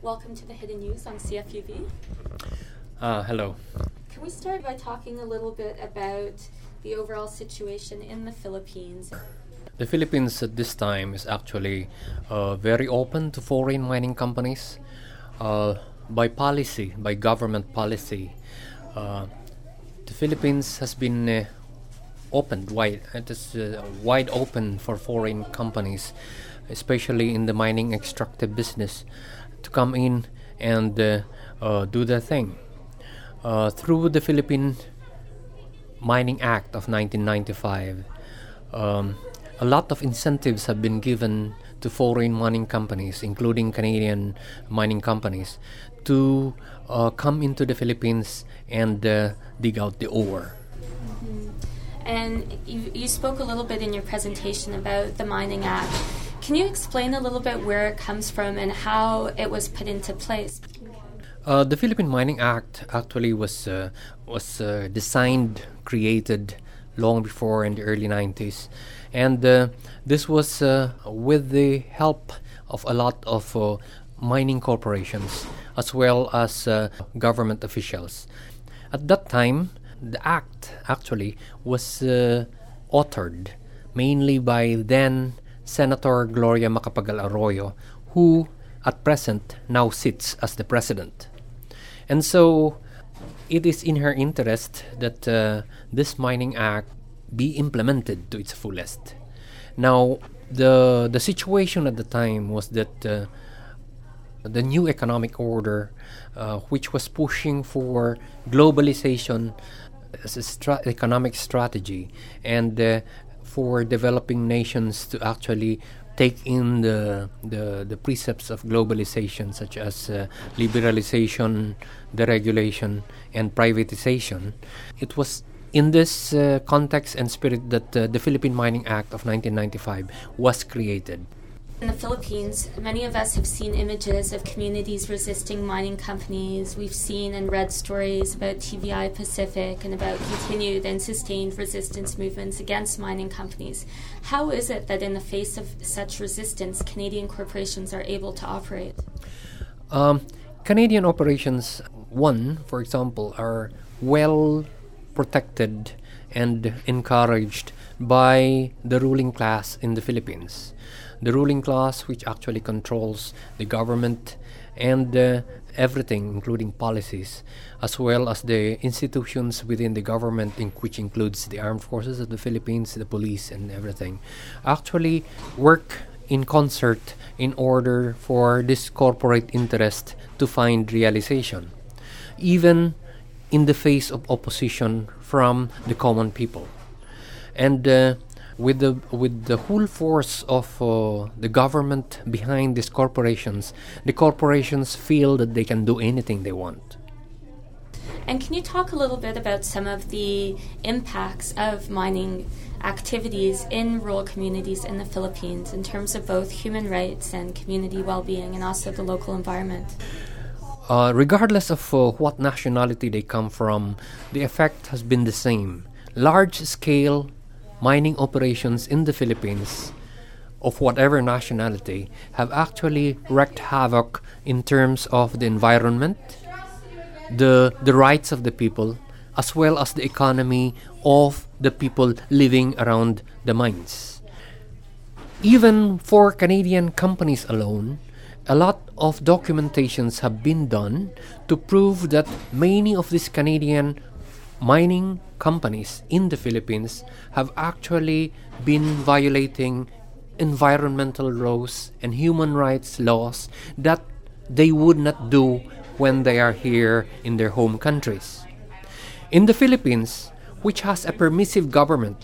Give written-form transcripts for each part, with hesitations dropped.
Welcome to the Hidden News on CFUV. Hello. Can we start by talking a little bit about the overall situation in the Philippines? The Philippines at this time is actually very open to foreign mining companies. By government policy, the Philippines has been opened wide. It is wide open for foreign companies, especially in the mining extractive business, to come in and do their thing. Through the Philippine Mining Act of 1995, a lot of incentives have been given to foreign mining companies, including Canadian mining companies, to come into the Philippines and dig out the ore. Mm-hmm. And you spoke a little bit in your presentation about the Mining Act. Can you explain a little bit where it comes from and how it was put into place? The Philippine Mining Act actually was designed, created long before in the early 90s. And this was with the help of a lot of mining corporations as well as government officials. At that time, the act actually was authored mainly by then Senator Gloria Macapagal Arroyo, who at present now sits as the president. And so it is in her interest that this Mining Act be implemented to its fullest. Now, the situation at the time was that the new economic order, which was pushing for globalization as an economic strategy and for developing nations to actually take in the precepts of globalization, such as liberalization, deregulation, and privatization. It was in this context and spirit that the Philippine Mining Act of 1995 was created. In the Philippines, many of us have seen images of communities resisting mining companies. We've seen and read stories about TVI Pacific and about continued and sustained resistance movements against mining companies. How is it that in the face of such resistance, Canadian corporations are able to operate? Canadian operations, for example, are well protected and encouraged by the ruling class in the Philippines. The ruling class, which actually controls the government and everything, including policies, as well as the institutions within the government, which includes the armed forces of the Philippines, the police, and everything, actually work in concert in order for this corporate interest to find realization, even in the face of opposition from the common people. And with the whole force of the government behind these corporations, the corporations feel that they can do anything they want. And can you talk a little bit about some of the impacts of mining activities in rural communities in the Philippines in terms of both human rights and community well-being and also the local environment? Regardless of what nationality they come from, the effect has been the same. Large-scale mining operations in the Philippines of whatever nationality have actually wreaked havoc in terms of the environment, the rights of the people, as well as the economy of the people living around the mines. Even for Canadian companies alone, a lot of documentations have been done to prove that many of these Canadian mining companies in the Philippines have actually been violating environmental laws and human rights laws that they would not do when they are here in their home countries. In the Philippines, which has a permissive government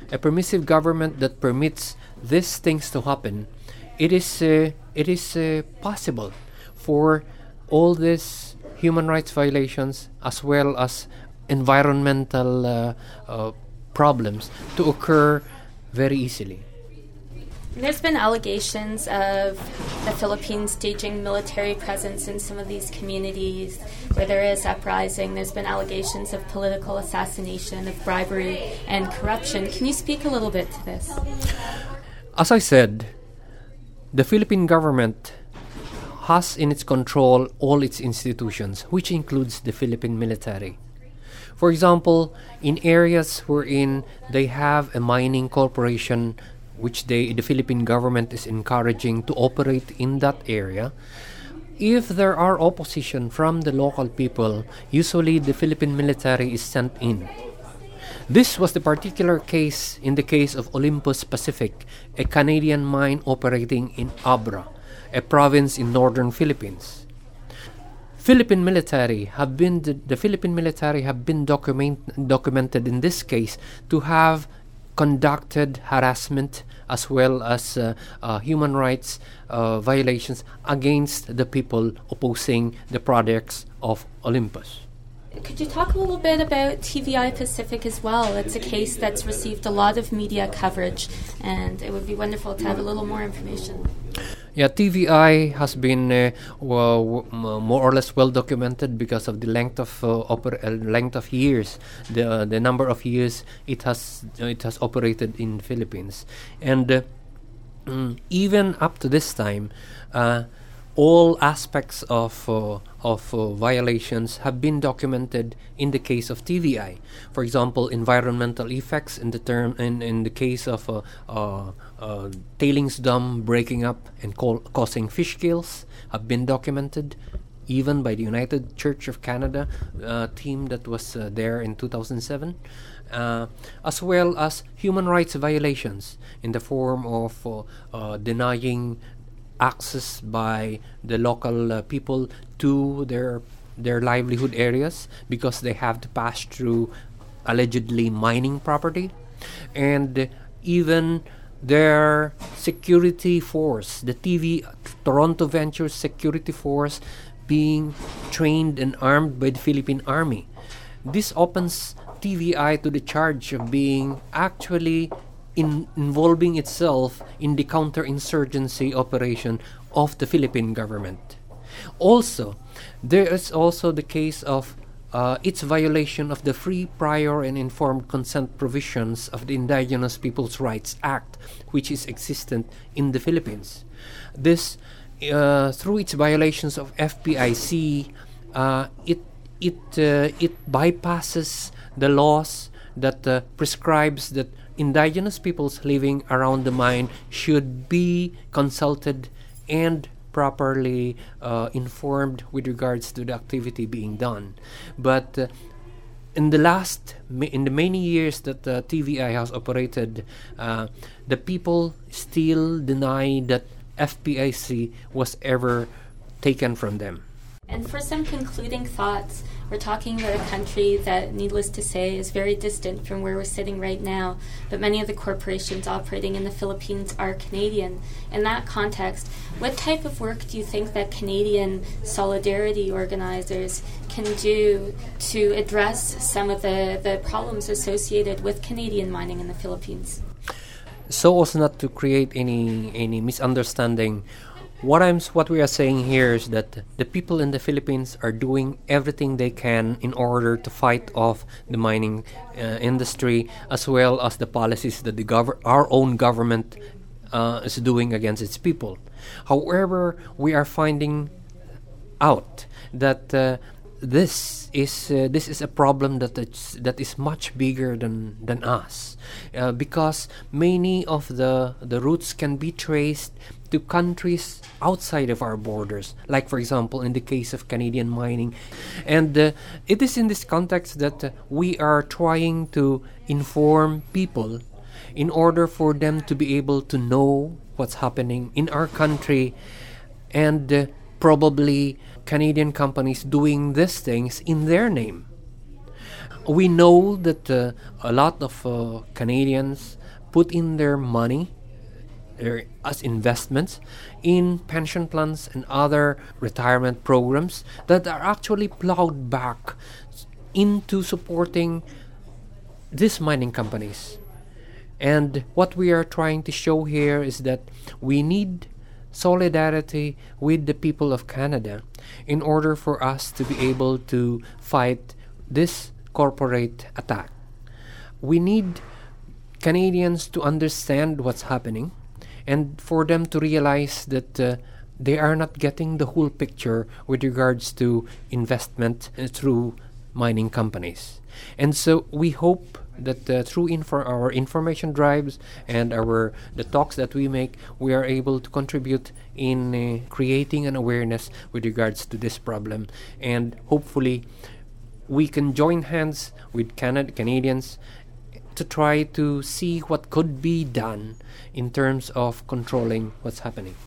that permits these things to happen, it is possible for all these human rights violations as well as environmental problems to occur very easily. There's been allegations of the Philippines staging military presence in some of these communities where there is uprising. There's been allegations of political assassination, of bribery and corruption. Can you speak a little bit to this? As I said, the Philippine government has in its control all its institutions, which includes the Philippine military. For example, in areas wherein they have a mining corporation which the Philippine government is encouraging to operate in that area, if there are opposition from the local people, usually the Philippine military is sent in. This was the particular case in the case of Olympus Pacific, a Canadian mine operating in Abra, a province in northern Philippines. The Philippine military have been documented in this case to have conducted harassment as well as human rights violations against the people opposing the projects of Olympus. Could you talk a little bit about TVI Pacific as well? It's a case that's received a lot of media coverage, and it would be wonderful to have a little more information. Yeah, TVI has been more or less well documented because of the length of years, the number of years it has operated in Philippines, and even up to this time, all aspects of violations have been documented in the case of TVI. For example, environmental effects in the case of tailings dam breaking up and causing fish kills have been documented, even by the United Church of Canada team that was there in 2007, as well as human rights violations in the form of denying access by the local people to their livelihood areas because they have to pass through allegedly mining property, and even their security force, the Toronto Ventures security force, being trained and armed by the Philippine Army. This opens TVI to the charge of being actually involving itself in the counterinsurgency operation of the Philippine government. Also, there is also the case of its violation of the free, prior, and informed consent provisions of the Indigenous Peoples' Rights Act, which is existent in the Philippines. This, through its violations of FPIC, it bypasses the laws that prescribes that indigenous peoples living around the mine should be consulted and properly informed with regards to the activity being done. But in the many years that TVI has operated, the people still deny that FPIC was ever taken from them. And for some concluding thoughts, we're talking about a country that, needless to say, is very distant from where we're sitting right now, but many of the corporations operating in the Philippines are Canadian. In that context, what type of work do you think that Canadian solidarity organizers can do to address some of the problems associated with Canadian mining in the Philippines? So as not to create any misunderstanding, what we are saying here is that the people in the Philippines are doing everything they can in order to fight off the mining industry, as well as the policies that our own government is doing against its people. However, we are finding out that this is a problem that is much bigger than us, because many of the roots can be traced to countries outside of our borders, like for example in the case of Canadian mining. And it is in this context that we are trying to inform people in order for them to be able to know what's happening in our country, and probably Canadian companies doing these things in their name. We know that a lot of Canadians put in their money as investments in pension plans and other retirement programs that are actually plowed back into supporting these mining companies. And what we are trying to show here is that we need solidarity with the people of Canada in order for us to be able to fight this corporate attack. We need Canadians to understand what's happening, and for them to realize that they are not getting the whole picture with regards to investment through mining companies. And so we hope that through our information drives and the talks that we make, we are able to contribute in creating an awareness with regards to this problem. And hopefully we can join hands with Canadians to try to see what could be done in terms of controlling what's happening.